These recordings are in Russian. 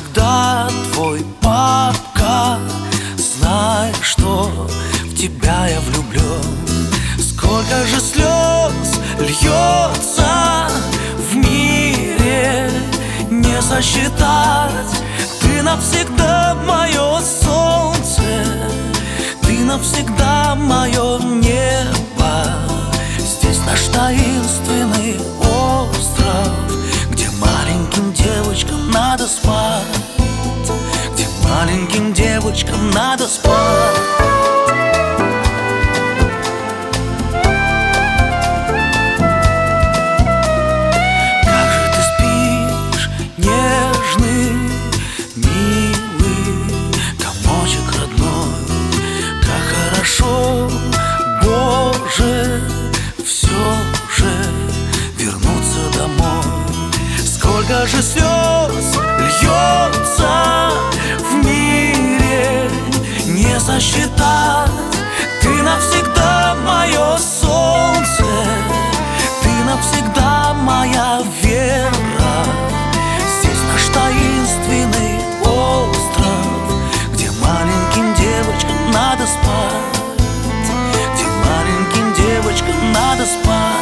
навсегда твой папка. Знай, что в тебя я влюблен. Сколько же слез льется в мире, не сосчитать. Ты навсегда мое солнце, ты навсегда мое небо. Здесь наш таинственный остров, где маленьким девочкам надо спать, где маленьким девочкам надо спать. Боже, все же вернуться домой. Сколько же слез льется в мире, не сосчитать. Ты навсегда мое солнце, ты навсегда моя вера. Здесь наш таинственный остров, где маленьким девочкам надо спать, девочкам надо спать.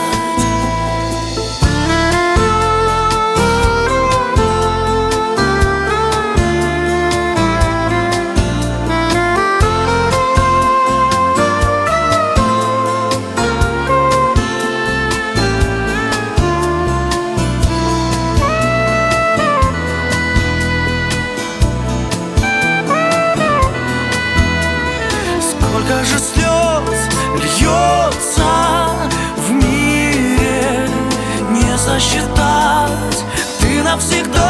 Сколько же слез льется в мире, не сосчитать. Ты навсегда